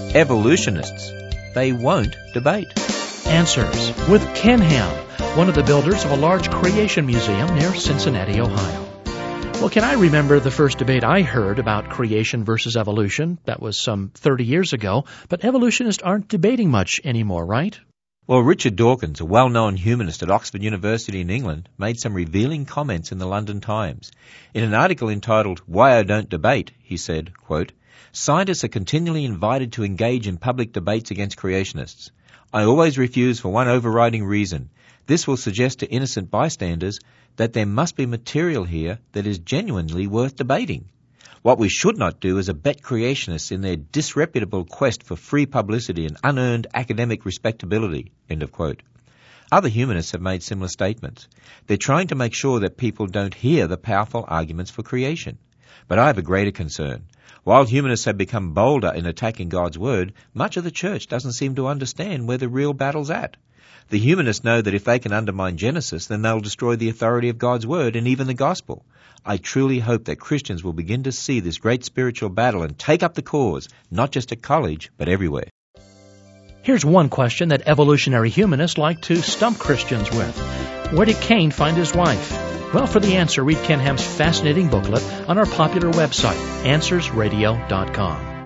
Evolutionists, they won't debate. Answers with Ken Ham, one of the builders of a large creation museum near Cincinnati, Ohio. Well, Ken, I remember the first debate I heard about creation versus evolution. That was some 30 years ago, but evolutionists aren't debating much anymore, right? Well, Richard Dawkins, a well-known humanist at Oxford University in England, made some revealing comments in the London Times. In an article entitled, "Why I Don't Debate," he said, quote, "Scientists are continually invited to engage in public debates against creationists. I always refuse for one overriding reason. This will suggest to innocent bystanders that there must be material here that is genuinely worth debating. What we should not do is abet creationists in their disreputable quest for free publicity and unearned academic respectability." End of quote. Other humanists have made similar statements. They're trying to make sure that people don't hear the powerful arguments for creation. But I have a greater concern. While humanists have become bolder in attacking God's Word, much of the church doesn't seem to understand where the real battle's at. The humanists know that if they can undermine Genesis, then they'll destroy the authority of God's Word and even the Gospel. I truly hope that Christians will begin to see this great spiritual battle and take up the cause, not just at college, but everywhere. Here's one question that evolutionary humanists like to stump Christians with. Where did Cain find his wife? Well, for the answer, read Ken Ham's fascinating booklet on our popular website, AnswersRadio.com.